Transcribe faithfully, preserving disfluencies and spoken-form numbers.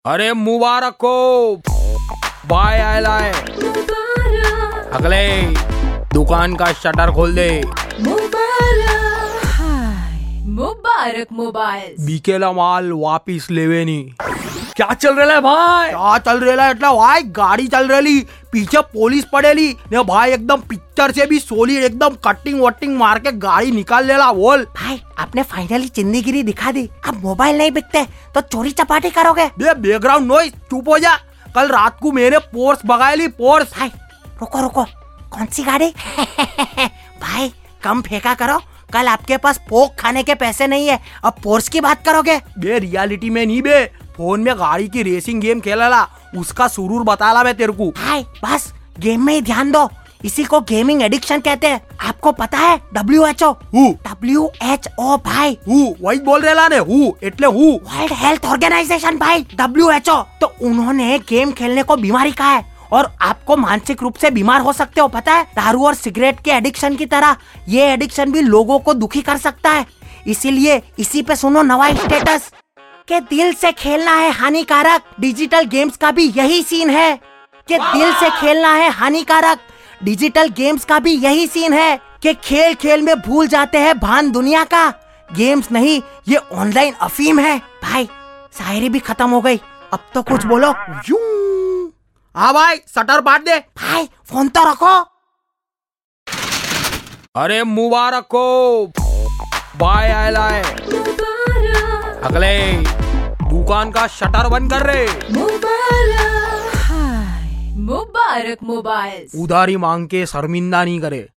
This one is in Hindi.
अरे मुबारक हो, भाई आयला है। अगले दुकान का शटर खोल दे। मुबारक मोबाइल बिकेला माल वापिस लेवे नी। क्या चल रहा है भाई? क्या चल रहा है એટલે भाई गाड़ी चल रही, पीछे पुलिस पड़ेली ने भाई एकदम पिक्चर से भी सोलिड एकदम कटिंग वटिंग मार के गाड़ी निकाल लेला। बोल भाई आपने फाइनली चिंदीगिरी दिखा दी। अब मोबाइल नहीं बिकते तो चोरी चपाटी करोगे। बे बैकग्राउंड नॉइस चुप हो जा। कल रात को मैंने पोर्स भगाई ली। पोर्स भाई रुको रुको, कौन सी गाड़ी? भाई कम फेंका करो, कल आपके पास पोक खाने के पैसे नहीं है, अब पोर्स की बात करोगे। बे रियलिटी में नहीं बे, फोन में गाड़ी की रेसिंग गेम खेला उसका सुरूर बताला मैं तेरे को। भाई बस गेम में ही ध्यान दो, इसी को गेमिंग एडिक्शन कहते हैं। आपको पता है W H O? W H O भाई हु वही बोल रहा ने हु એટલે हु वर्ल्ड हेल्थ ऑर्गेनाइजेशन भाई डब्ल्यू एच ओ। तो उन्होंने गेम खेलने को बीमारी कहा है और आपको मानसिक रूप से बीमार हो सकते हो। पता है दारू और सिगरेट के एडिक्शन की तरह ये एडिक्शन भी लोगों को दुखी कर सकता है। इसीलिए इसी पे सुनो नवा स्टेटस के दिल से खेलना है हानिकारक। डिजिटल गेम्स का भी यही सीन है कि दिल से खेलना है हानिकारक। डिजिटल गेम्स का भी यही सीन है कि खेल खेल में भूल जाते हैं भान दुनिया का। गेम्स नहीं, ये ऑनलाइन अफीम है। भाई शायरी भी खत्म हो गई, अब तो कुछ बोलो। हाँ भाई शटर पाट दे। भाई फोन तो रखो। अरे मुबारक हो, भाई आयला है। अगले दुकान का शटर बंद कर रहे। मुबारक मोबाइल उधारी मांग के शर्मिंदा नहीं करे।